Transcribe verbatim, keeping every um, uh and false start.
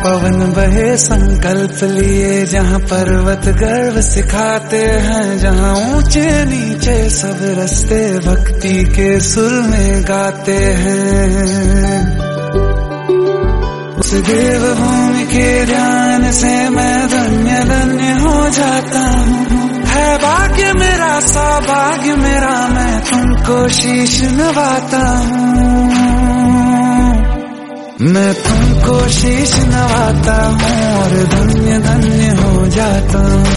पवन बहे संकल्प लिए, जहाँ पर्वत गर्व सिखाते हैं, जहाँ ऊंचे नीचे सब रास्ते भक्ति के सुर में गाते हैं। उस देवभूमि के ध्यान से मैं धन्य धन्य हो जाता हूँ। है भाग्य मेरा सौभाग्य मेरा, मैं तुमको शीश नवाता हूँ। मैं तुमको शीश नवाता हूँ और धन्य धन्य हो जाता हूँ।